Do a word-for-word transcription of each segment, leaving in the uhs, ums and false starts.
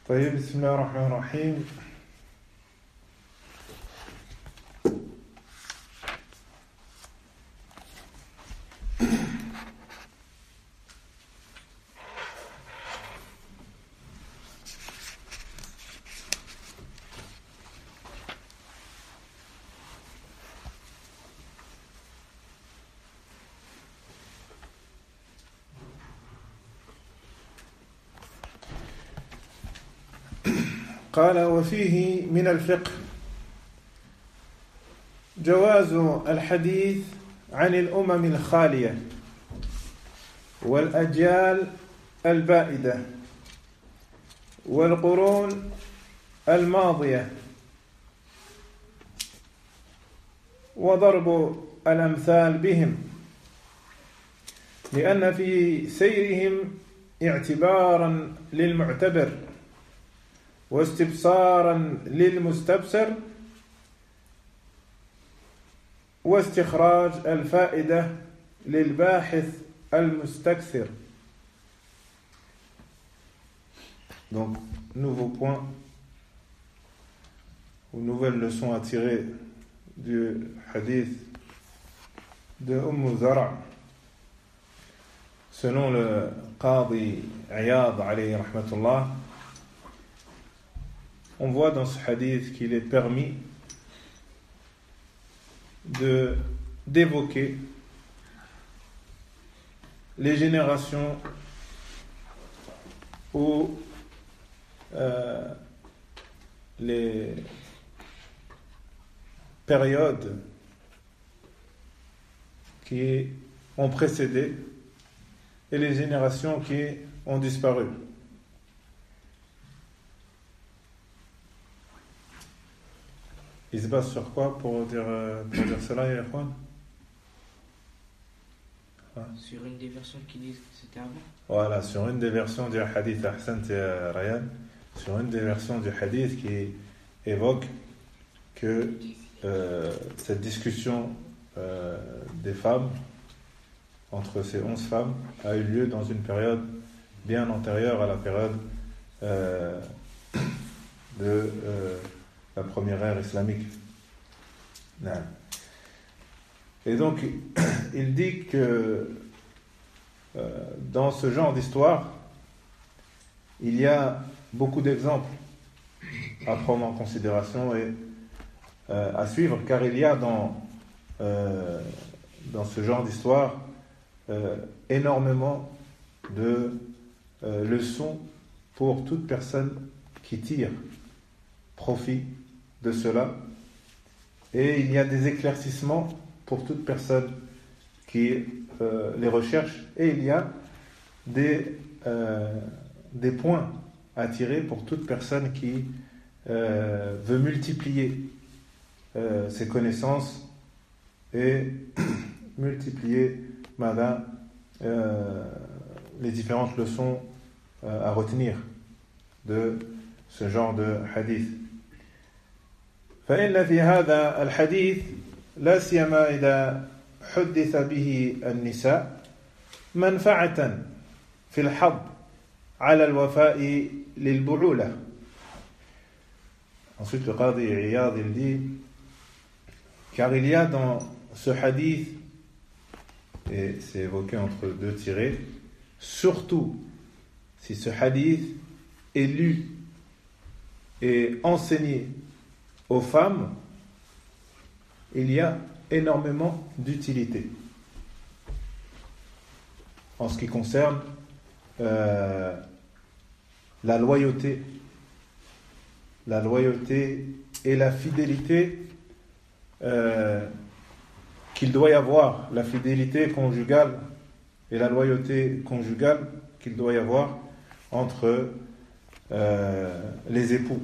طيب بسم الله الرحمن الرحيم. قال وفيه من الفقه جواز الحديث عن الأمم الخالية والأجيال البائدة والقرون الماضية وضرب الأمثال بهم لأن في سيرهم اعتبارا للمعتبر واستبصارا للمستبصر واستخراج الفائدة للباحث المستكثر. Donc, nouveau point ou nouvelle leçon à tirer du hadith de Umm Zara. Selon le Qadi Iyad alayhi rahmatullah, on voit dans ce hadith qu'il est permis de, d'évoquer les générations où euh, les périodes qui ont précédé et les générations qui ont disparu. Il se base sur quoi pour dire, pour dire cela, Yakhwan? Sur une des versions qui disent que c'était avant. Voilà, sur une des versions du hadith, Ahsan Rayan, sur une des versions du hadith qui évoque que euh, cette discussion euh, des femmes, entre ces onze femmes, a eu lieu dans une période bien antérieure à la période euh, de euh, la première ère islamique. Et donc, il dit que euh, dans ce genre d'histoire, il y a beaucoup d'exemples à prendre en considération et euh, à suivre, car il y a dans, euh, dans ce genre d'histoire euh, énormément de euh, leçons pour toute personne qui tire profit de cela, et il y a des éclaircissements pour toute personne qui euh, les recherche, et il y a des, euh, des points à tirer pour toute personne qui euh, veut multiplier euh, ses connaissances et multiplier madame, euh, les différentes leçons euh, à retenir de ce genre de hadith. فإن في هذا الحديث لا سيما إذا حدث به النساء منفعة في الحظ على الوفاء للبعولة. Ensuite le Qadi Iyad il dit, car il y a dans ce hadith, et c'est évoqué entre deux tirets, surtout si ce hadith est lu et enseigné aux femmes, il y a énormément d'utilité en ce qui concerne euh, la loyauté la loyauté et la fidélité euh, qu'il doit y avoir, la fidélité conjugale et la loyauté conjugale qu'il doit y avoir entre euh, les époux,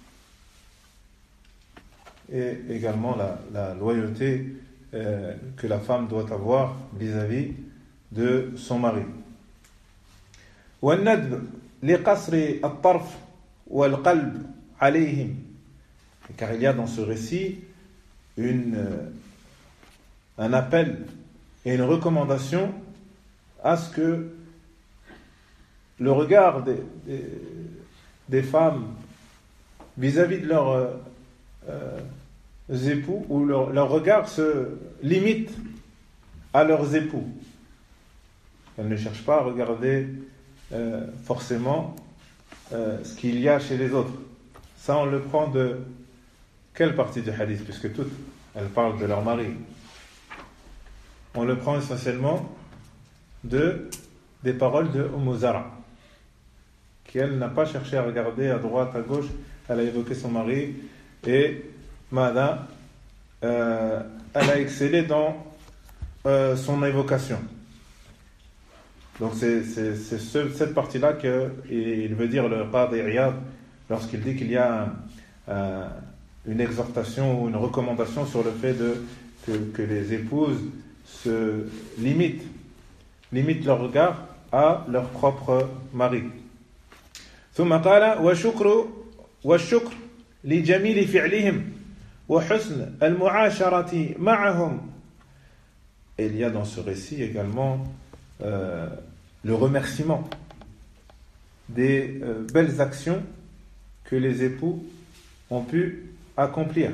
et également la, la loyauté euh, que la femme doit avoir vis-à-vis de son mari. وَالنَّدْبُ لِقَصْرِ الطَّرْفِ وَالْقَلْبِ عَلَيْهِمْ. Car il y a dans ce récit une, euh, un appel et une recommandation à ce que le regard des, des, des femmes vis-à-vis de leurs euh, euh, époux, où leur, leur regard se limite à leurs époux. Elles ne cherchent pas à regarder euh, forcément euh, ce qu'il y a chez les autres. Ça, on le prend de quelle partie du hadith, puisque toutes, elles parlent de leur mari. On le prend essentiellement de, des paroles de Umm Zara, qui elle n'a pas cherché à regarder à droite, à gauche, elle a évoqué son mari, et Mada, euh, elle a excellé dans euh, son évocation. Donc c'est, c'est, c'est ce, cette partie-là qu'il veut dire le Qadi Iyad lorsqu'il dit qu'il y a un, un, une exhortation ou une recommandation sur le fait de, que, que les épouses se limitent, limitent leur regard à leur propre mari. ثم قال وشكر والشكر لجميل فعلهم وحسن المعاشرة معهم. Et il y a dans ce récit également euh, le remerciement des euh, belles actions que les époux ont pu accomplir.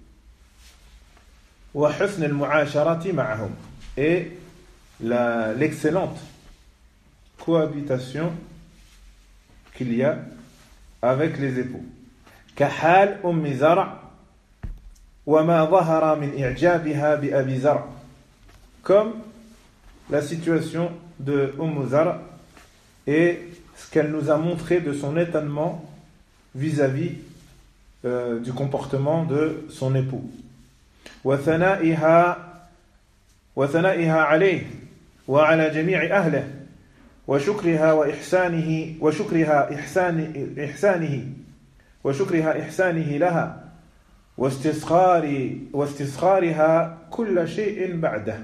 وحسن المعاشرة معهم. Et la, l'excellente cohabitation qu'il y a avec les époux. كحال أم زرع وما ظهر من إعجابها بأبي زرع. Comme la situation de Umm Zara et ce qu'elle nous a montré de son étonnement vis-à-vis euh, du comportement de son époux. وثنائها وثنائها عليه وعلى جميع أهله وشكرها وإحسانه وشكرها إحسان إحسانه وشكرها إحسانه لها واستصغار واستصغارها كل شيء بعده.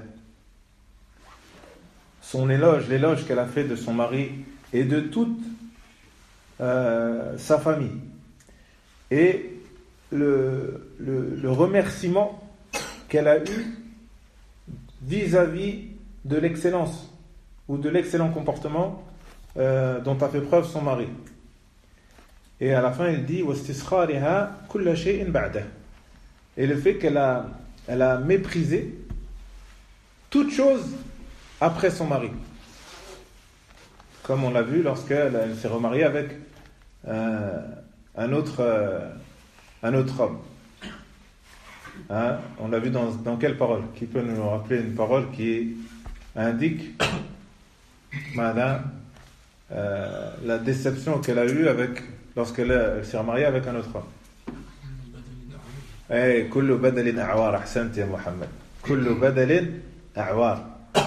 Son éloge, l'éloge qu'elle a fait de son mari et de toute euh, sa famille, et le, le, le remerciement qu'elle a eu vis-à-vis de l'excellence ou de l'excellent comportement euh, dont a fait preuve son mari. Et à la fin il dit وَاسْتِسْخَارِهَا كُلَّ شَيْءٍ بَعْدَهُ. Et le fait qu'elle a, elle a méprisé toute chose après son mari, comme on l'a vu lorsqu'elle elle s'est remariée avec euh, un autre euh, un autre homme. Hein? On l'a vu dans, dans quelle parole? Qui peut nous rappeler une parole qui indique Madame, euh, la déception qu'elle a eue avec lorsqu'elle elle s'est remariée avec un autre homme? Eh, kullu badalin a'war, ahsant ya Muhammad. Kullu badalin a'war.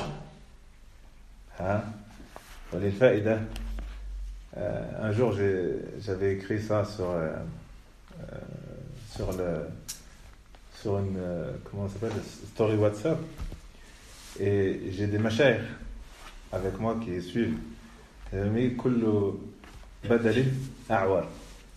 Hein? Walilfa'ida. Un jour, j'ai, j'avais écrit ça sur euh, euh, sur le sur une euh, comment ça s'appelle, story WhatsApp, et j'ai des mashayikh avec moi qui suivent. J'ai mis kullu badalin a'war.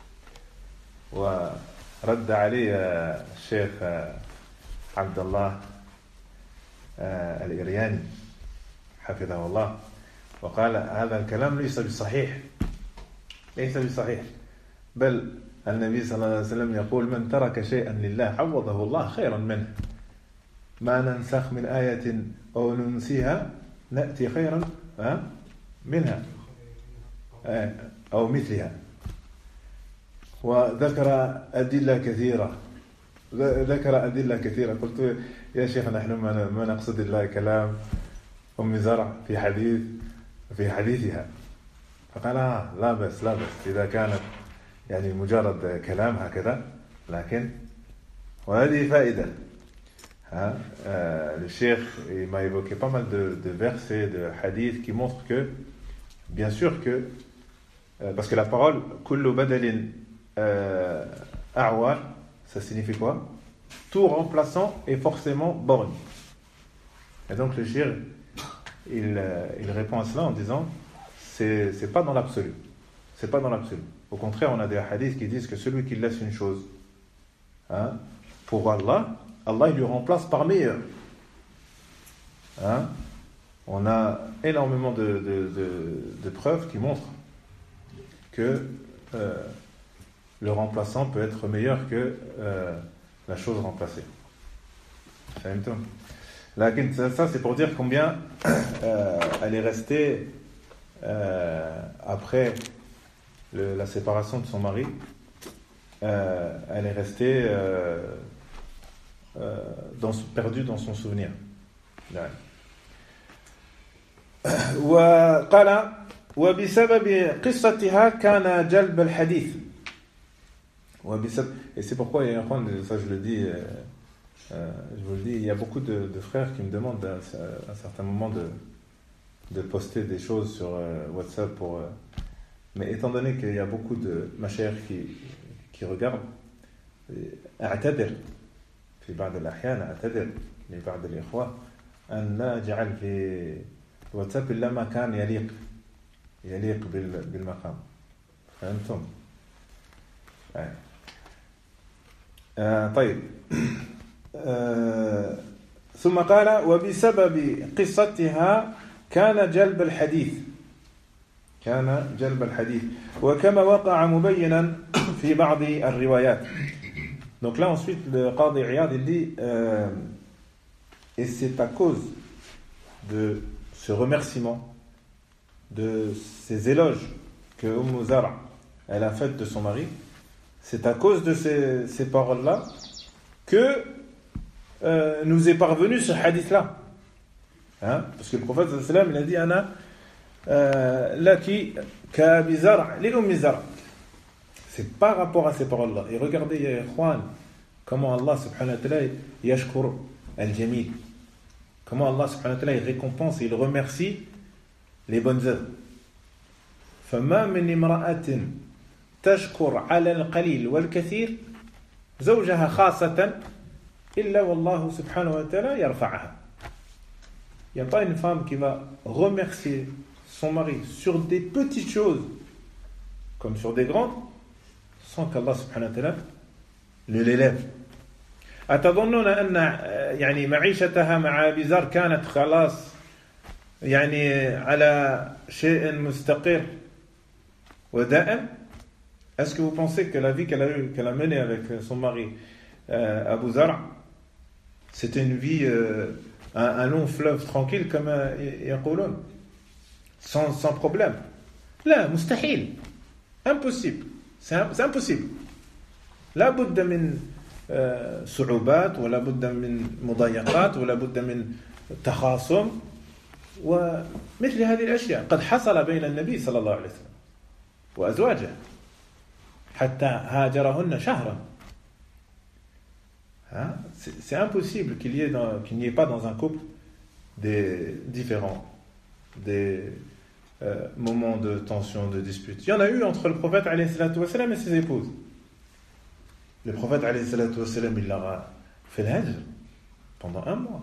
Wa رد علي الشيخ عبد الله الإرياني حفظه الله وقال هذا الكلام ليس بصحيح ليس بصحيح بل النبي صلى الله عليه وسلم يقول من ترك شيئا لله عوضه الله خيرا منه ما ننسخ من آية أو ننسيها نأتي خيرا منها أو مثلها. وذكر أدلة كثيرة ذكر أدلة كثيرة قلت يا شيخ نحن ما نقصد الله كلام أم زرع في حديث في حديثها. فقال آه لا بس لا بس إذا كانت يعني مجرد كلام هكذا لكن وهذه فائدة. Hein, euh, le cheikh il m'a évoqué pas mal de, de versets, de hadiths qui montrent que bien sûr que euh, parce que la parole kullu badalin Euh, a'war, ça signifie quoi? Tout remplaçant est forcément borgne. Et donc le shir, il, euh, il répond à cela en disant c'est, c'est pas dans l'absolu. C'est pas dans l'absolu. Au contraire, on a des hadiths qui disent que celui qui laisse une chose hein, pour Allah, Allah il lui remplace par meilleur. Hein? On a énormément de, de, de, de preuves qui montrent que euh, le remplaçant peut être meilleur que euh, la chose remplacée. Là, ça, c'est pour dire combien euh, elle est restée euh, après le, la séparation de son mari. Euh, elle est restée euh, euh, dans, perdue dans son souvenir. وقال وبسبب قصتها كان جلب الحديث. Et c'est pourquoi, ça je le dis, euh, je vous le dis, il y a beaucoup de, de frères qui me demandent à, à un certain moment de, de poster des choses sur euh, WhatsApp pour, euh, mais étant donné qu'il y a beaucoup de machères qui, qui regardent, أعتذر في بعض الأحيان أعتذر لبعض الإخوة أن لا أجعل في الواتساب إلا ما كان يليق يليق بالمقام. فهمتم؟ آه طيب آه ثم قال وبسبب قصتها كان جلب الحديث كان جلب الحديث وكما وقع مبينا في بعض الروايات. Donc là ensuite le Qadi Iyad il dit euh, et c'est à cause de ce remerciement, de ces éloges que Umm Zara elle a fait de son mari, c'est à cause de ces, ces paroles-là que euh, nous est parvenu ce hadith-là. Hein? Parce que le prophète sallallahu alayhi wa sallam il a dit Ana euh, laki ka bizar' li Umm Zara. C'est par rapport à ces paroles-là. Et regardez, ya ikhwan, comment Allah subhanahu wa ta'ala yashkur al-jamil. Comment Allah subhanahu wa ta'ala il récompense et il remercie les bonnes œuvres. فما من امرأة تشكر على القليل والكثير زوجها خاصة إلا والله سبحانه وتعالى يرفعها. Il n'y a pas une femme qui va remercier son mari sur des petites choses comme sur des grandes sans qu'Allah subhanahu wa ta'ala ne l'élève. أتظنون أن يعني معيشتها مع أبي ذر كانت خلاص يعني على شيء مستقر ودائم? Est-ce que vous pensez que la vie qu'elle a eue, qu'elle a menée avec son mari euh, Abu Zar, c'était une vie, euh, un, un long fleuve tranquille comme يقولون, sans, sans problème? لا, مستحيل, impossible, c'est, c'est impossible. لا بد من صعوبات ولا بد من مضايقات ولا بد من تخاصم ومثل هذه الأشياء قد حصل بين النبي صلى الله عليه وسلم وأزواجه حتى هاجرهن شهرا. Hein? C'est, c'est impossible qu'il y ait dans, qu'il n'y ait pas dans un couple des différends, des euh, moments de tension, de dispute. Il y en a eu entre le prophète alayhi salatu wa salam et ses épouses. Le prophète alayhi salatu wa salam il leur a fait le hajj pendant un mois.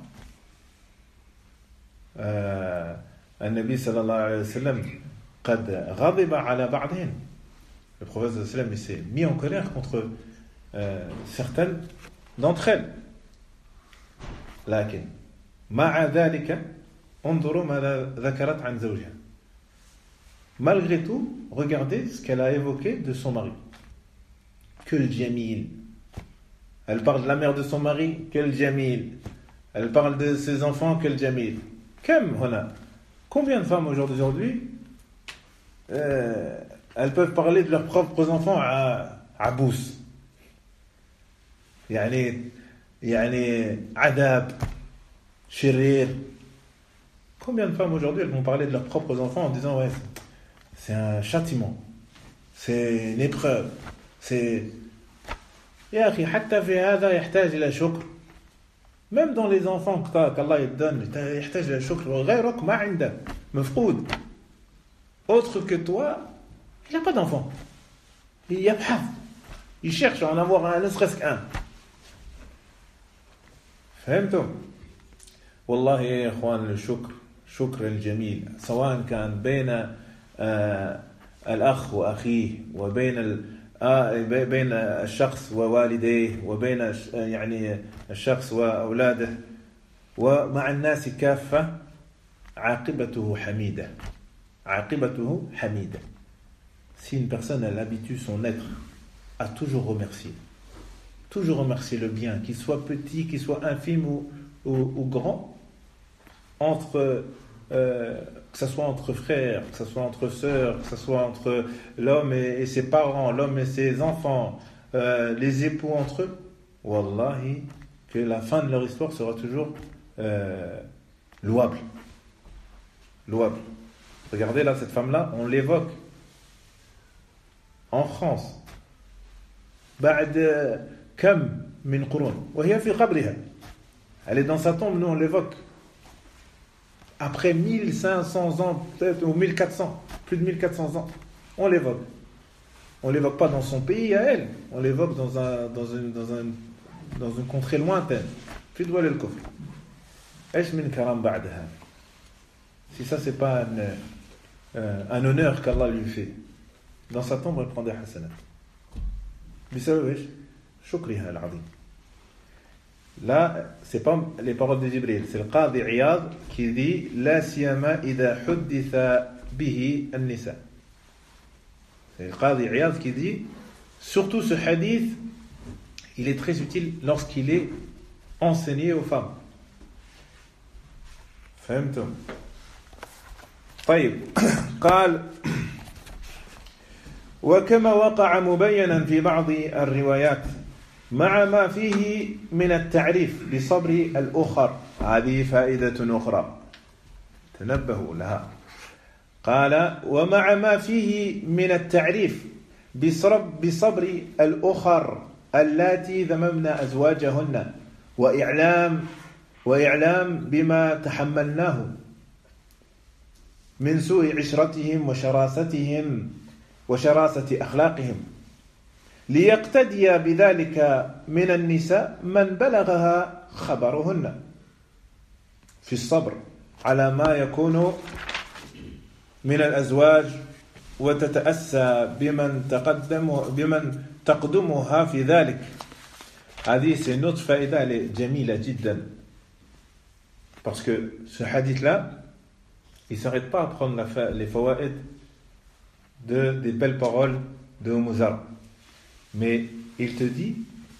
Euh, النبي صلى الله عليه وسلم قد غضب على بعضهم. Le prophète sallallahu alayhi wa sallam il s'est mis en colère contre euh, certaines d'entre elles. لكن مع ذلك انظروا ماذا ذكرت عن زوجها. Malgré tout, regardez ce qu'elle a évoqué de son mari. Que le jamil. Elle parle de la mère de son mari, que le jamil. Elle parle de ses enfants, que le jamil. Comme hona. Combien de femmes aujourd'hui euh, elles peuvent parler de leurs propres enfants à abous. يعني يعني عذاب شرير. Combien de femmes aujourd'hui elles vont parler de leurs propres enfants en disant ouais c'est un châtiment, c'est une épreuve, c'est يا أخي حتى في هذا يحتاج إلى شكر. Même dans les enfants qu'Allah te donne, يحتاج إلى شكر. وغيرك ما عنده مفقود. Autre que toi, il n'a pas d'enfant. Il يبحث, il cherche à en avoir un, ne serait-ce qu'un. فهمتم؟ والله يا إخوان الشكر شكر الجميل سواء كان بين آه الأخ وأخيه وبين ال آه بين الشخص ووالديه وبين يعني الشخص وأولاده ومع الناس كافة عاقبته حميدة. عاقبته حميدة. Si une personne elle habitue son être à toujours remercier. Toujours remercier le bien, qu'il soit petit, qu'il soit infime ou, ou, ou grand, entre, euh, que ce soit entre frères, que ce soit entre sœurs, que ce soit entre l'homme et, et ses parents, l'homme et ses enfants, euh, les époux entre eux. Wallahi, que la fin de leur histoire sera toujours euh, louable. Louable. Regardez là, cette femme-là, on l'évoque en France. بعد كم من قرون وهي في قبرها. Elle est dans sa tombe, nous on l'évoque. Après mille cinq cents ans, peut-être, ou mille quatre cents, plus de mille quatre cents ans, on l'évoque. On l'évoque pas dans son pays à elle, on l'évoque dans, un, dans, une, dans, un, dans une contrée lointaine. في دول الكفر. ايش من كرم بعد هذا؟ Si ça c'est pas un, euh, un honneur qu'Allah lui fait. Dans sa tombe, elle prend des hasanat. بسبب ايش؟ شكرها العظيم. Là, c'est pas les paroles de Jibril, c'est le Qadi Iyad qui dit La siyama idha hudditha bihi an-nisa. C'est le Qadi Iyad qui dit surtout ce hadith, il est très utile lorsqu'il est enseigné aux femmes. فهمتم؟ طيب قال وكما وقع مبينا في بعض الروايات مع ما فيه من التعريف بصبر الأخر. هذه فائدة أخرى تنبهوا لها. قال ومع ما فيه من التعريف بصبر الأخر اللاتي ذممن أزواجهن وإعلام وإعلام بما تحملناه من سوء عشرتهم وشراستهم وشراسة أخلاقهم ليقتدي بذلك من النساء من بلغها خبرهن في الصبر على ما يكون من الأزواج وتتأسى بمن تقدم بمن تقدمها في ذلك. هذه c'est une autre faïda, elle est jamila jiddan, parce que ce hadith là il ne s'arrête pas à prendre la, les fawaïd de, des belles paroles de Umm Zar, mais il te dit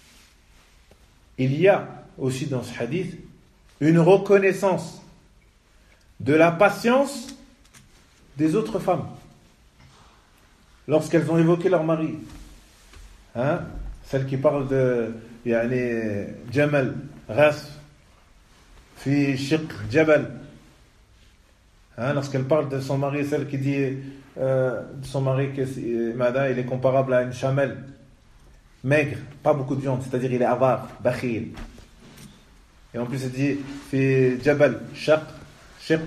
il y a aussi dans ce hadith une reconnaissance de la patience des autres femmes lorsqu'elles ont évoqué leur mari, hein? Celle qui parle de يعني جمل غاس في شق جبل, hein? Lorsqu'elle parle de son mari, celle qui dit euh, de son mari que Mada, il est comparable à une chamelle maigre, pas beaucoup de viande, c'est-à-dire il est avare, bakhil. Et en plus elle dit في جبل شق شق,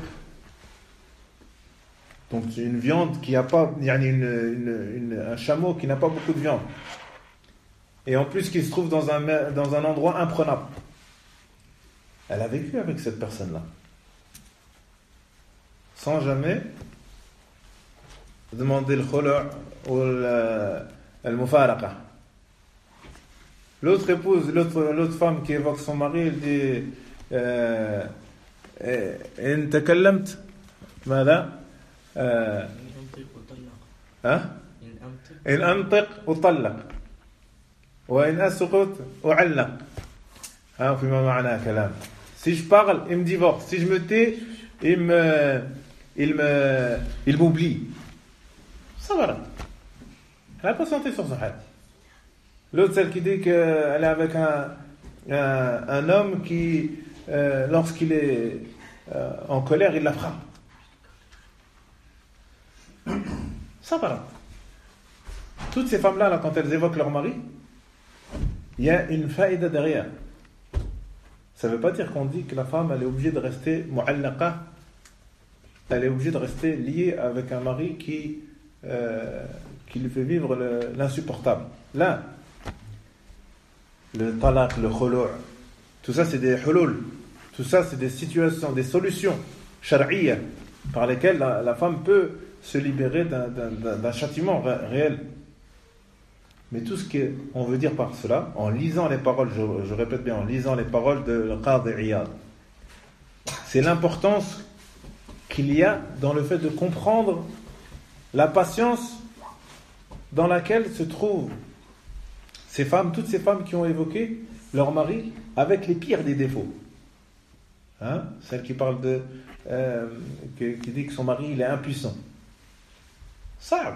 donc c'est une viande qui a pas, il y a une, une, une, un chameau qui n'a pas beaucoup de viande, et en plus qui se trouve dans un, dans un endroit imprenable. Elle a vécu avec cette personne-là sans jamais demander le khulu' ou le, le mufaraqa. L'autre épouse, l'autre, l'autre femme qui évoque son mari, elle dit euh, إن تكلمت ماذا؟ ها؟ إن أنطق أطلق وإن أسقط أعلق. ها فيما معناه كلام. Si je parle, il me divorce. Si je me tais, il me, il me, il m'oublie. Ça va là. Elle n'a pas santé sur son hadith. L'autre, celle qui dit qu'elle est avec un, un, un homme qui, euh, lorsqu'il est euh, en colère, il la frappe. Ça va là. Toutes ces femmes-là, là, quand elles évoquent leur mari, il y a une faïda derrière. Ça ne veut pas dire qu'on dit que la femme elle est obligée de rester mu'allaqa, elle est obligée de rester liée avec un mari qui, euh, qui lui fait vivre le, l'insupportable. Là, le talaq, le khulu', tout ça c'est des hulul, tout ça c'est des situations, des solutions shar'iyya par lesquelles la, la femme peut se libérer d'un, d'un, d'un châtiment ré- réel. Mais tout ce qu'on veut dire par cela, en lisant les paroles, je, je répète bien, en lisant les paroles de le Qadi Iyad, c'est l'importance qu'il y a dans le fait de comprendre la patience dans laquelle se trouvent Ces femmes, toutes ces femmes qui ont évoqué leur mari avec les pires des défauts. Hein? Celle qui parle de, euh, qui, qui dit que son mari il est impuissant. Ça.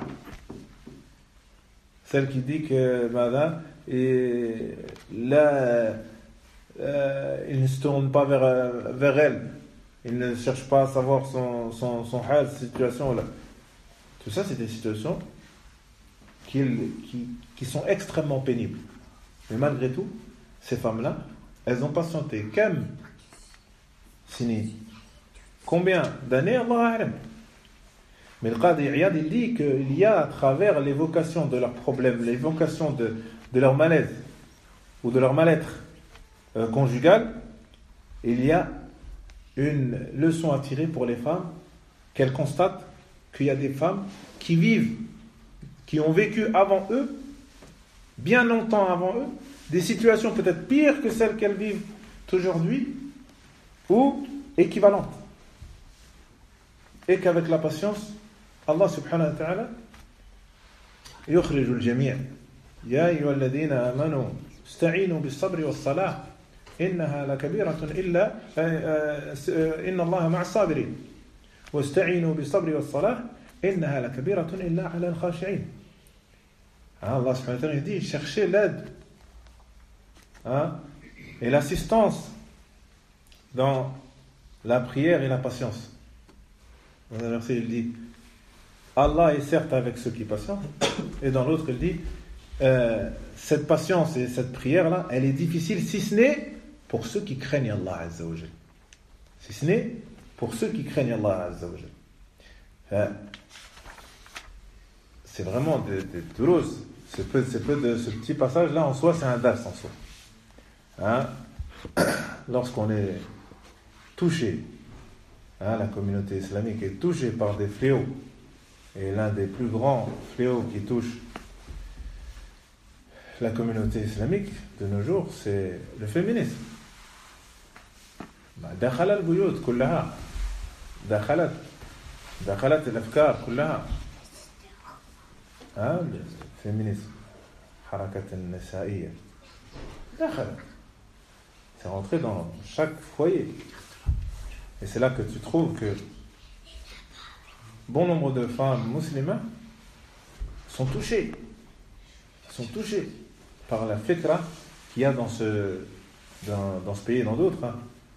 Celle qui dit que madame, et là, euh, il ne se tourne pas vers, vers elle, il ne cherche pas à savoir son son son hal, situation là. Tout ça, c'est des situations qui, qui qui sont extrêmement pénibles. Mais malgré tout, ces femmes-là, elles ont patienté. Kam sini. Combien d'années, Allah a'lam. Mais le Qadi Iyad, il dit qu'il y a à travers l'évocation de leurs problèmes, l'évocation de, de leur malaise ou de leur mal-être euh, conjugal, il y a une leçon à tirer pour les femmes, qu'elles constatent qu'il y a des femmes qui vivent, qui ont vécu avant eux, bien longtemps avant eux, des situations peut-être pires que celles qu'elles vivent aujourd'hui, ou équivalentes. Et qu'avec la patience, Allah subhanahu wa ta'ala يخرج الجميع يا أيها الذين آمنوا استعينوا بالصبر والصلاة إنها لكبيرة إلا إن الله مع الصابرين واستعينوا بالصبر والصلاة إنها لكبيرة إلا على الخاشعين. Allah subhanahu wa ta'ala dit cherchez l'aide hein, et l'assistance dans la prière et la patience. Dans un verset il dit Allah est certes avec ceux qui patientent, et dans l'autre il dit euh, cette patience et cette prière là elle est difficile si ce n'est pour ceux qui craignent Allah Azza wa Jal. Si ce n'est pour ceux qui craignent Allah Azza wa Jal. Enfin, c'est vraiment des, des douloureux. Ce, peu, ce, peu de, ce petit passage là en soi c'est un dars en soi. Hein? Lorsqu'on est touché, hein, la communauté islamique est touchée par des fléaux. Et l'un des plus grands fléaux qui touche la communauté islamique de nos jours, c'est le féminisme. دخل البيوت كلها دخلت دخلت الأفكار كلها ها الفيمينيزم حركة النسائية دخلت c'est rentré dans chaque foyer et c'est là que tu trouves que bon nombre de femmes musulmanes sont touchées, sont touchées par la fitra qu'il y a dans ce, dans, dans ce pays et dans d'autres. Hein.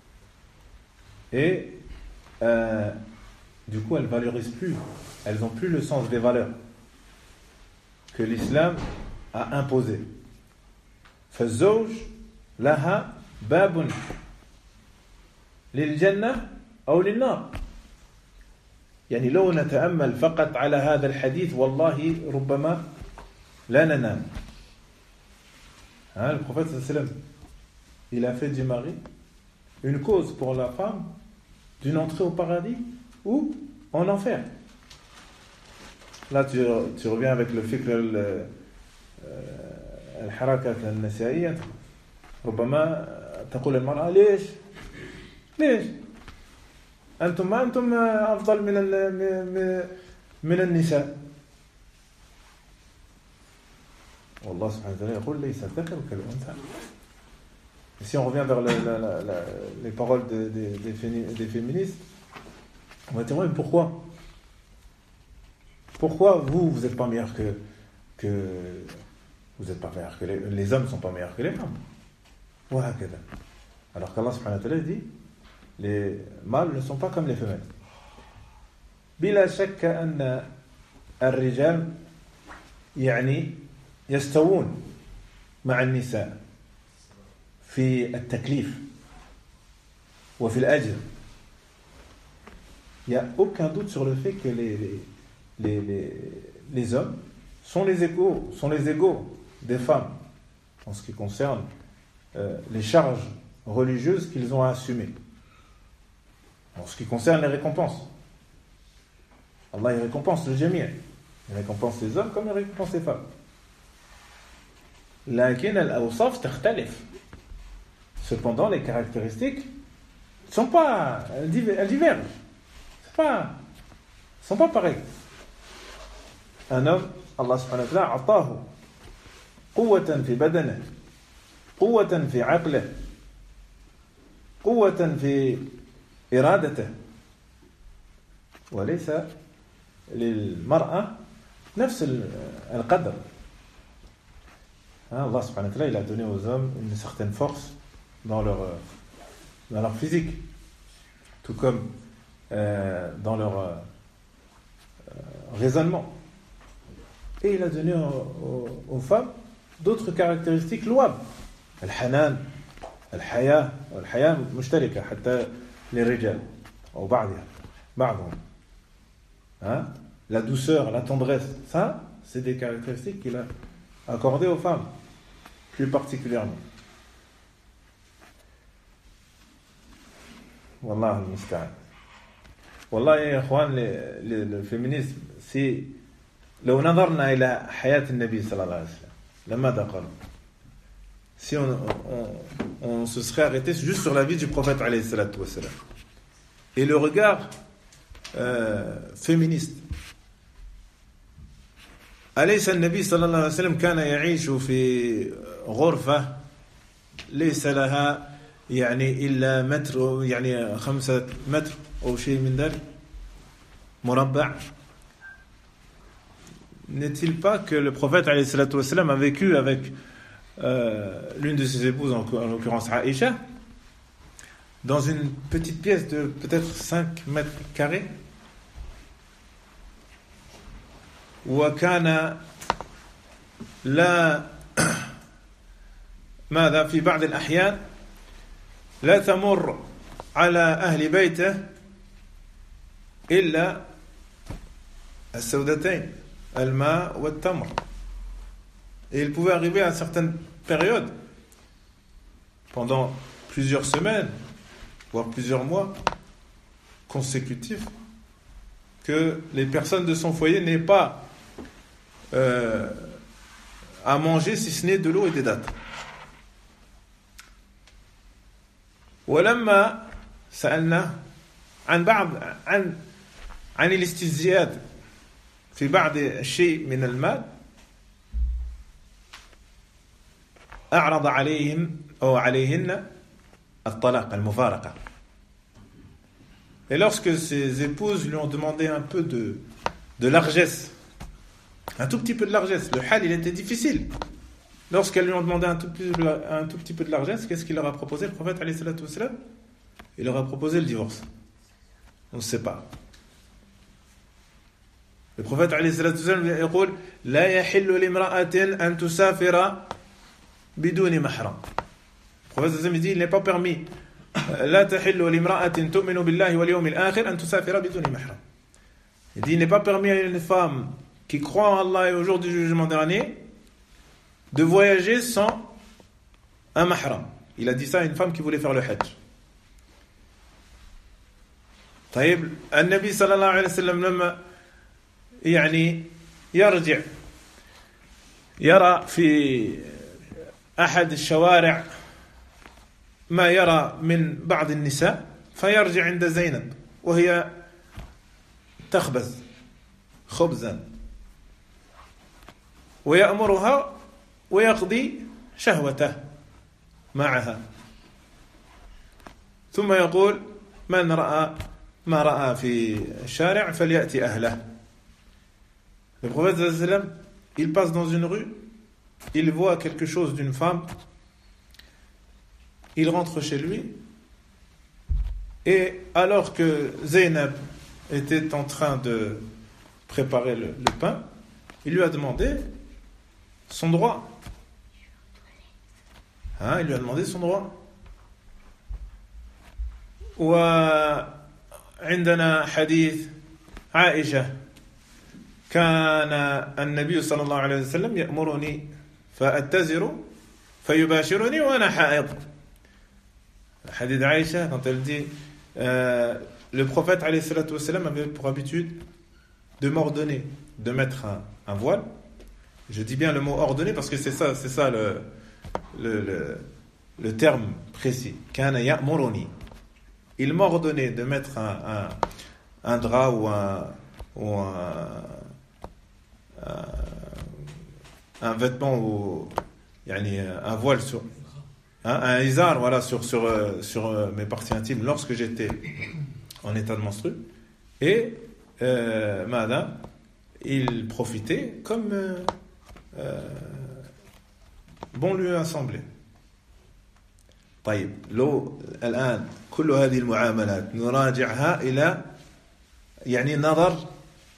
Et euh, du coup, elles ne valorisent plus, elles n'ont plus le sens des valeurs que l'islam a imposées. فالزوج لها باب للجنة أو للنار. يعني لو نتأمل فقط على هذا الحديث والله ربما لا ننام. Hein, le prophète sallallahu alayhi wa sallam, il a fait du mari une cause pour la femme d'une entrée au paradis ou en enfer. Là tu, tu reviens avec le fait que الحركة النسائية ربما تقول المرأة ليش ليش أنتم ما أنتم أفضل من من النساء. والله سبحانه وتعالى يقول ليس الذكر كالأنثى. Si on revient vers la, la, la, la, les paroles de, de, des, des féministes, on va dire mais pourquoi pourquoi vous vous n'êtes pas meilleurs que que vous n'êtes pas meilleurs que les, les hommes ne sont pas meilleurs que les femmes. وهكذا. Alors qu'Allah subhanahu wa ta'ala dit les mâles ne sont pas comme les femelles. بلا شك أن الرجال يعني يستوون مع النساء في التكليف وفي الأجر. Il n'y a aucun doute sur le fait que les, les, les, les, les hommes sont les égaux, sont les égaux des femmes en ce qui concerne euh, les charges religieuses qu'ils ont à assumer. En ce qui concerne les récompenses, Allah il récompense le jami', il récompense les hommes comme il récompense les femmes. لكن الأوصاف تختلف. Cependant, les caractéristiques ne sont pas, elles divergent. C'est pas, sont pas pareils. Un homme, Allah subhanahu wa ta'ala, أعطاه قوة في بدنه قوة في عقله قوة في إرادته وليس للمرأة نفس القدر. Allah subhanahu wa ta'ala, il a donné aux hommes une certaine force dans leur, dans leur physique, tout comme euh, dans leur euh, raisonnement. Et il a donné aux, aux, aux femmes d'autres caractéristiques louables. Al-hanan, al-haya, al-haya mushtarika, hatta les rijal, ou ba'diha, ba'dhum. Hein? La douceur, la tendresse, ça, c'est des caractéristiques qu'il a accordées aux femmes, plus particulièrement. Wallah al-musta'an. Wallah, ya ikhwan, le féminisme, c'est لو نظرنا إلى حياة النبي صلى الله عليه وسلم لماذا قالوا si on, on, on se serait arrêté juste sur la vie du prophète alayhi salatu wa salam et le regard euh, féministe. أليس النبي صلى الله عليه وسلم كان يعيش في غرفة ليس لها يعني إلا متر يعني خمسة متر أو شيء من ذلك مربع. N'est-il pas que le prophète alayhi salatu wa salam a vécu avec euh, l'une de ses épouses, en, en l'occurrence Aïcha, dans une petite pièce de peut-être cinq mètres carrés, وكان لا ماذا في بعض الأحيان لا تمر على أهل بيته إلا السودتين الماء والتمر. Et il pouvait arriver à certaines périodes, pendant plusieurs semaines, voire plusieurs mois consécutifs, que les personnes de son foyer n'aient pas euh, à manger si ce n'est de l'eau et des dattes. ولما سألنا عن بعض عن عن الاستزياد في بعض الشيء من المال أعرض عليهم أو عليهن الطلاق المفارقة. Et lorsque ses épouses lui ont demandé un peu de, de largesse, un tout petit peu de largesse, le hal il était difficile. Lorsqu'elles lui ont demandé un tout, petit, un tout petit peu de largesse, qu'est-ce qu'il leur a proposé le prophète alayhi salatu wa salam? Il leur a proposé le divorce. On se sépare. Le prophète alayhi salatu wa salam يقول لا يحل لامرأة أن تسافر بدون محرم. Le prophète sallallahu alayhi wa sallam dit il n'est pas permis لا تحل لامرأة تؤمن بالله واليوم الآخر أن تسافر بدون محرم. Il dit il n'est pas permis à une femme qui croit en Allah et au jour du jugement dernier de voyager sans un mahram. Il a dit ça à une femme qui voulait faire le hajj. طيب النبي صلى الله عليه وسلم لما يعني يرجع يرى في أحد الشوارع ما يرى من بعض النساء فيرجع عند زينب وهي تخبز خبزا ويأمرها ويقضي شهوته معها ثم يقول من رأى ما رأى في الشارع فليأتي أهله. Le prophète sallallahu alayhi wa sallam, il passe dans une rue, il voit quelque chose d'une femme, il rentre chez lui et alors que Zaynab était en train de préparer le, le pain, il lui a demandé son droit. Hein, il lui a demandé son droit. وعندنا حديث عائشة كان النبي صلى الله عليه وسلم يأمرني فأتزر فيباشرني وأنا حائض. Hadith d'Aïcha, quand elle dit euh, le prophète alayhi salatu wa salam avait pour habitude de m'ordonner de mettre un, un voile. Je dis bien le mot ordonner parce que c'est ça, c'est ça le, le, le, le terme précis. Kana ya'muruni. Il m'a ordonné de mettre un, un, un drap ou un, ou un, un, un vêtement ou yani, un voile sur, hein, un izar, voilà, sur, sur, euh, sur euh, mes parties intimes lorsque j'étais en état de menstru. Et euh, madame, il profitait comme euh, euh, bon lui a semblé. طيب لو الآن كل هذه المعاملات نراجعها إلى يعني نظر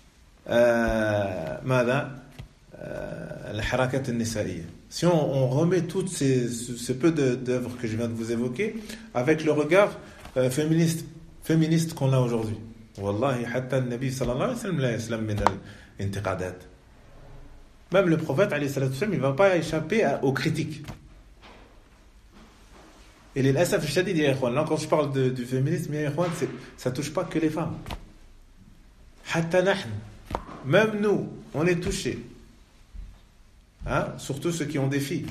آه ماذا آه الحركات النسائية. Si on, on remet toutes ces ce, ce peu de, d'œuvres que je viens de vous évoquer avec le regard euh, féministe féministe qu'on a aujourd'hui. والله حتى النبي صلى الله عليه وسلم لا يسلم من الانتقادات. Même le prophète عليه الصلاة والسلام, il ne va pas échapper à, aux critiques. Et les l'asaf al-shadid, ya ikhwan, là quand je parle de, du féminisme, ya ikhwan, c'est, ça touche pas que les femmes. Hatta nahn, même nous, on est touchés. Hein? Surtout ceux qui ont des filles.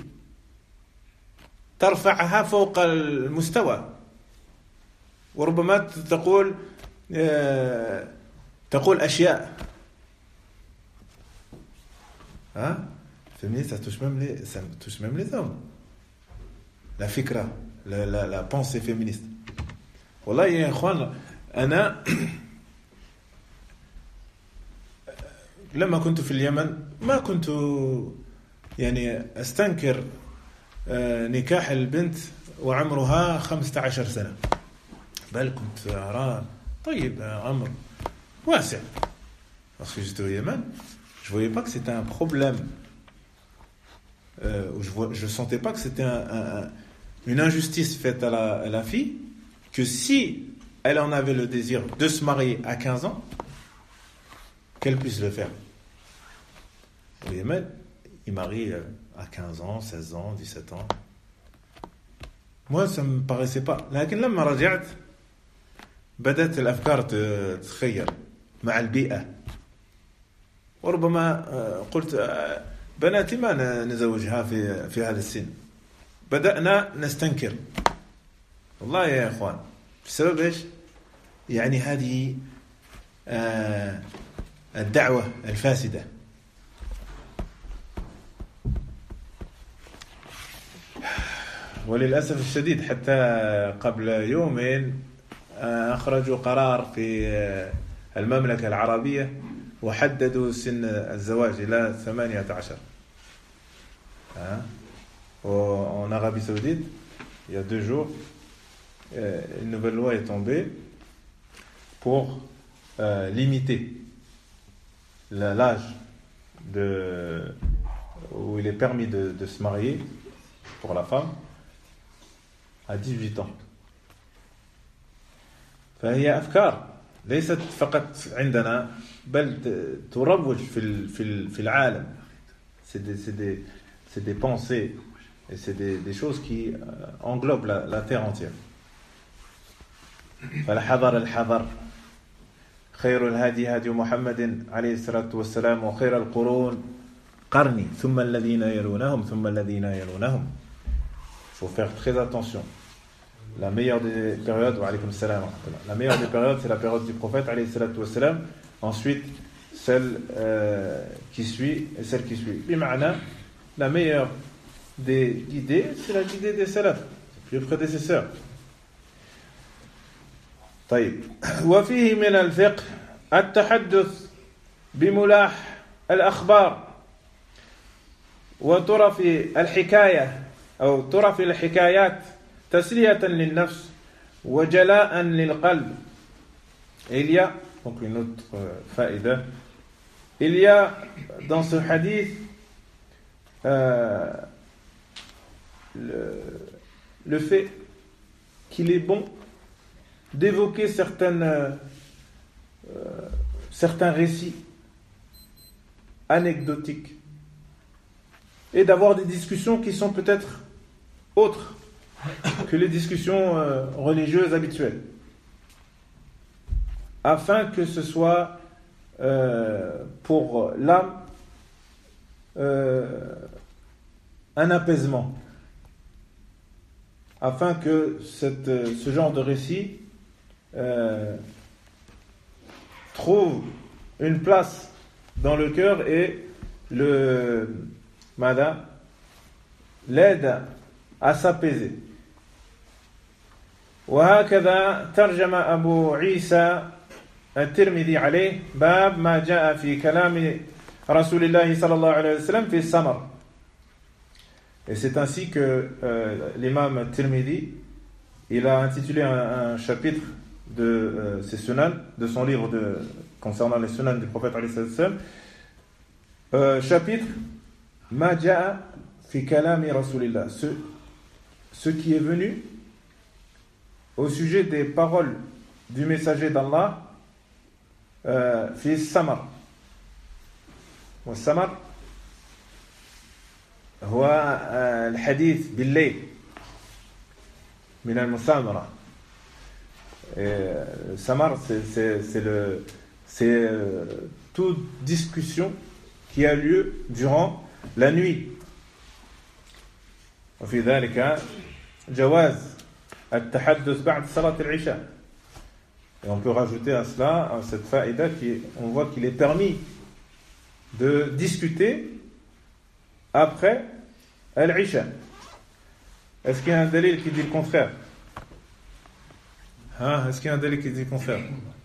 ترفعها فوق المستوى وربما تقول تقول أشياء. Hein? Féministe, ça touche même les, ça touche même les hommes. La fikra, la, la, la pensée féministe. والله يا إخوان أنا لما كنت في اليمن ما كنت يعني أستنكر نكاح البنت وعمرها خمسة عشر سنة, بل كنت أرى طيب عمر واسع. Parce que j'étais au Yémen, je voyais pas que c'était un problème, euh, je vois, je sentais pas que c'était un, un, un, une injustice faite à la, à la fille, que si elle en avait le désir de se marier à quinze ans, qu'elle puisse le faire. Au Yémen, ils marient à quinze ans, seize ans, dix-sept ans. Moi, ça me paraissait pas. لكن لما رجعت بدأت الأفكار تتخير مع البيئة. وربما قلت بناتي ما نزوجها في في هذا السن. بدأنا نستنكر. والله يا إخوان بسبب إيش؟ يعني هذه الدعوة الفاسدة. وللأسف الشديد حتى قبل يومين أخرجوا قرار في المملكة العربية وحددوا سن الزواج إلى ثمانية عشر. En Arabie Saoudite, il y a deux jours, une nouvelle loi est tombée pour euh, limiter l'âge de, où il est permis de, de se marier pour la femme à dix-huit ans. فهي أفكار ليست فقط عندنا بل تروج في في في العالم. C'est des c'est des c'est des pensées et c'est des des choses qui englobent la, la terre entière. فالحذر الحذر خير الهادي هادي محمد عليه الصلاة والسلام وخير القرون قرني ثم الذين يلونهم ثم الذين يلونهم. Il faut faire très attention. La meilleure des périodes, wa alaykoum salam, la meilleure des périodes, c'est la période du prophète, alayhi salatu wassalam. Ensuite, celle euh, qui suit et celle qui suit. Bima'ana, la meilleure des guidées, c'est la guidée des salafs, les prédécesseurs. طيب. وفيه من الفقه التحدث بملاح الأخبار وطرف الحكاية أو طرف الحكايات تسلية للنفس وجلاء للقلب. Et il y a donc une autre euh, faïda. Il y a dans ce hadith euh, le, le fait qu'il est bon d'évoquer certaines, euh, certains récits anecdotiques et d'avoir des discussions qui sont peut-être autres que les discussions euh, religieuses habituelles, afin que ce soit euh, pour l'âme euh, un apaisement, afin que cette, ce genre de récit euh, trouve une place dans le cœur et le mada l'aide à s'apaiser. وهكذا ترجم أبو عيسى الترمذي عليه باب ما جاء في كلام رسول الله صلى الله عليه وسلم في السمر. Et c'est ainsi que euh, l'imam Tirmidhi, il a intitulé un, un chapitre de euh, ses sunan, de son livre de, concernant les sunan du prophète alayhi salam, euh, chapitre Ma ja'a fi kalami rasulillah, ce, ce qui est venu au sujet des paroles du messager d'Allah euh, fi samar. والسمر هو الحديث بالليل من المسامرة. Samar, c'est, c'est, c'est, le, c'est euh, toute discussion qui a lieu durant la nuit. وفي ذلك جواز التحدث بعد صلاة العشاء. Et on peut rajouter à cela, à cette faïda, qui, on voit qu'il est permis de discuter après al-Isha. Est-ce qu'il y a un dalil qui dit le contraire? Hein? Est-ce qu'il y a un dalil qui dit le contraire?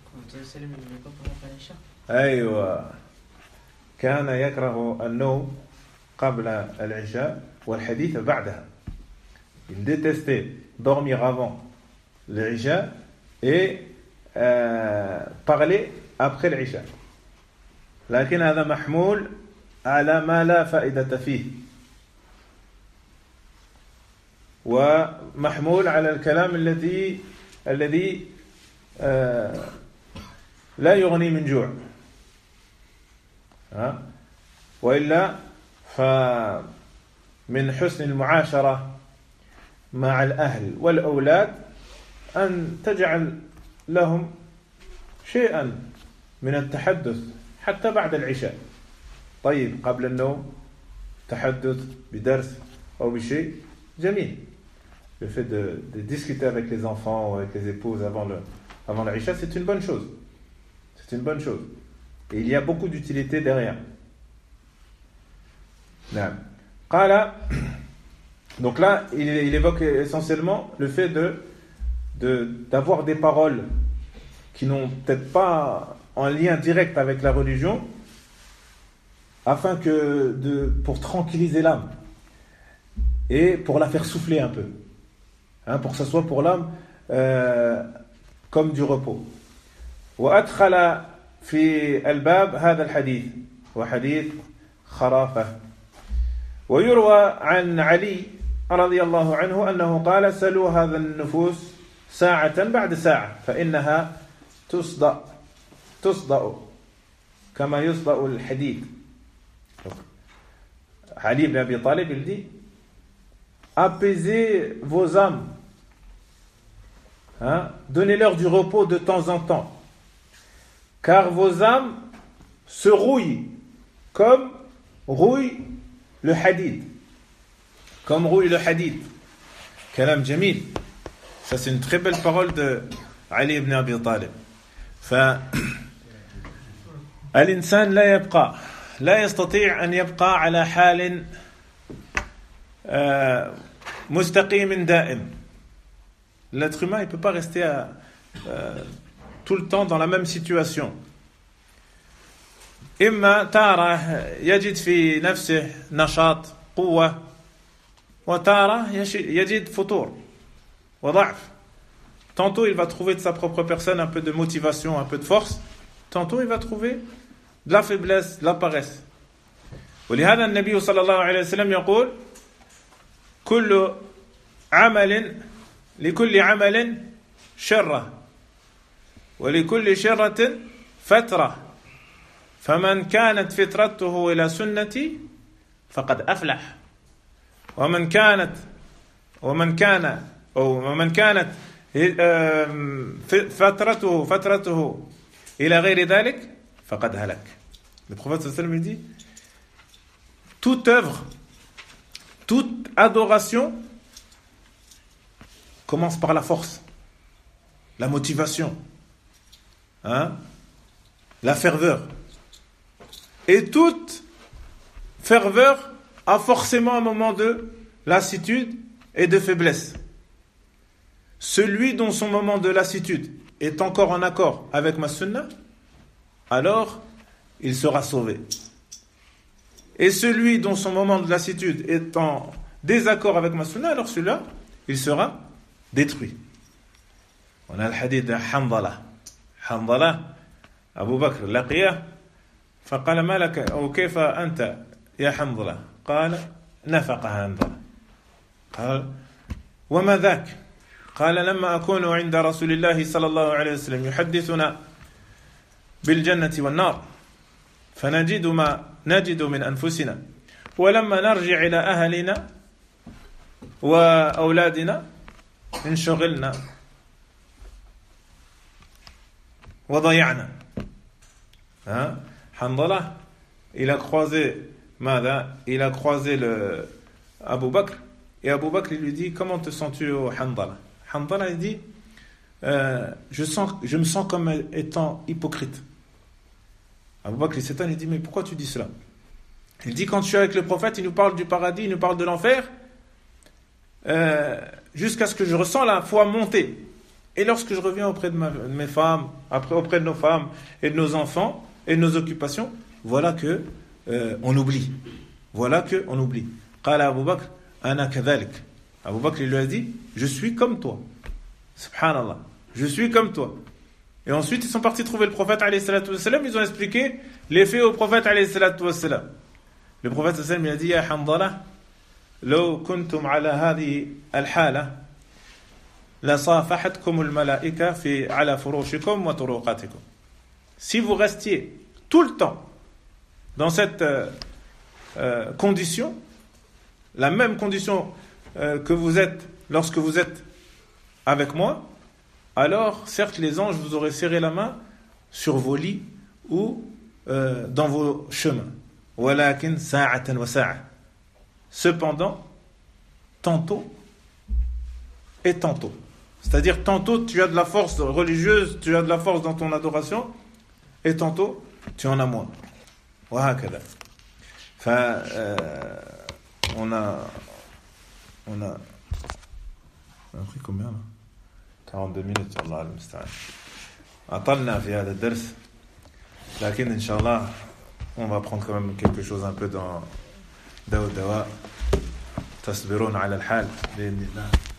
أيوة كان يكره النوم قبل العشاء والحديث بعدها. Il détestait dormir avant l'Isha et euh, parler après l'Isha. لكن هذا محمول على ما لا فائدة فيه ومحمول على الكلام الذي الذي آه لا يغني من جوع. ها وإلا فمن حسن المعاشرة مع الأهل والأولاد أن تجعل لهم شيئا من التحدث حتى بعد العشاء. طيب قبل النوم تحدث بدرس أو بشيء جميل. Le fait de, de discuter avec les enfants ou avec les épouses avant le avant l'Isha, c'est une bonne chose. C'est une bonne chose. Et il y a beaucoup d'utilité derrière. قال, donc là, il, il évoque essentiellement le fait de, de d'avoir des paroles qui n'ont peut-être pas en lien direct avec la religion, afin que de, pour tranquilliser l'âme et pour la faire souffler un peu, hein, pour que ce soit pour l'âme euh, comme du repos. وأدخل في الباب هذا الحديث وحديث خرافة. ويروى عن علي رضي الله عنه أنه قال سلوا هذا النفوس ساعة بعد ساعة فإنها تصدأ تصدأ كما يصدأ الحديد. Ali ibn Abi Talib, il dit apaisez vos âmes, hein? Donnez-leur du repos de temps en temps, car vos âmes se rouillent comme rouille le hadid, comme rouille le hadid. Kalam jamil. Ça, c'est une très belle parole de Ali ibn Abi Talib. فالإنسان لا يبقى لا يستطيع أن يبقى على حال مستقيم دائم. L'être humain, il ne peut pas rester à, euh, tout le temps dans la même situation. إما تارة يجد في نفسه نشاط قوة وتارة يجد فتور وضعف. Tantôt il va trouver de sa propre personne un peu de motivation, un peu de force. Tantôt il va trouver de la faiblesse, de la paresse. ولهذا النبي صلى الله عليه وسلم يقول كل عمل لكل عمل شرة ولكل شرة فترة فمن كانت فترته إلى سنتي فقد أفلح ومن كانت ومن كان أو ومن كانت فترته فترته إلى غير ذلك فقد هلك. Le prophète sallallahu alayhi wa sallam dit toute œuvre, toute adoration commence par la force, la motivation, hein, la ferveur. Et toute ferveur a forcément un moment de lassitude et de faiblesse. Celui dont son moment de lassitude est encore en accord avec ma sunna, alors il sera sauvé. Et celui dont son moment de lassitude est en désaccord avec ma sunna, alors celui-là, il sera détruit. On a le hadith de Hanzala. Hanzala, Abu Bakr, laqiya, فقال ما لك أو كيف أنت يا حنظلة قال نفق حنظلة قال وما ذاك قال لما أكون عند رسول الله صلى الله عليه وسلم يحدثنا بالجنة والنار فنجد ما نجد من أنفسنا ولما نرجع إلى أهلنا وأولادنا انشغلنا وضيعنا. Hein? Hanzala, il a croisé Mada, il a croisé le Abu Bakr, et Abu Bakr il lui dit comment te sens-tu au Hanzala? Hanzala il dit euh, je, sens, je me sens comme étant hypocrite. Abu Bakr il s'étonne, il dit mais pourquoi tu dis cela? Il dit quand je suis avec le prophète, il nous parle du paradis, il nous parle de l'enfer, euh, jusqu'à ce que je ressens la foi monter. Et lorsque je reviens auprès de, ma, de mes femmes, après auprès de nos femmes et de nos enfants et de nos occupations, voilà que euh, on oublie. Voilà que on oublie. Qala Abu Bakr, ana kadhalik. Abu Bakr il lui a dit, je suis comme toi. Subhanallah, je suis comme toi. Et ensuite ils sont partis trouver le prophète alayhi salatu wassalam, ils ont expliqué les faits au prophète alayhi salatu wassalam. Le prophète sallallahu alayhi wa sallam il a dit, ya Hanzala, law kuntum ala hadhihi al-hala لصافحتكم الملائكة في على فراشكم وطرقاتكم. Si vous restiez tout le temps dans cette euh, euh, condition, la même condition euh, que vous êtes lorsque vous êtes avec moi, alors certes les anges vous auraient serré la main sur vos lits ou euh, dans vos chemins. ولكن ساعة وساعة. Cependant, tantôt et tantôt. C'est-à-dire, tantôt tu as de la force religieuse, tu as de la force dans ton adoration, et tantôt tu en as moins. وهكذا. Enfin, euh, on a, on a, on a pris combien là? quarante-deux minutes, Allah المستعان. أطلنا في هذا الدرس, لكن إن شاء الله on va prendre quand même quelque chose un peu dans دواء دواء تصبرون على الحال بإذن الله.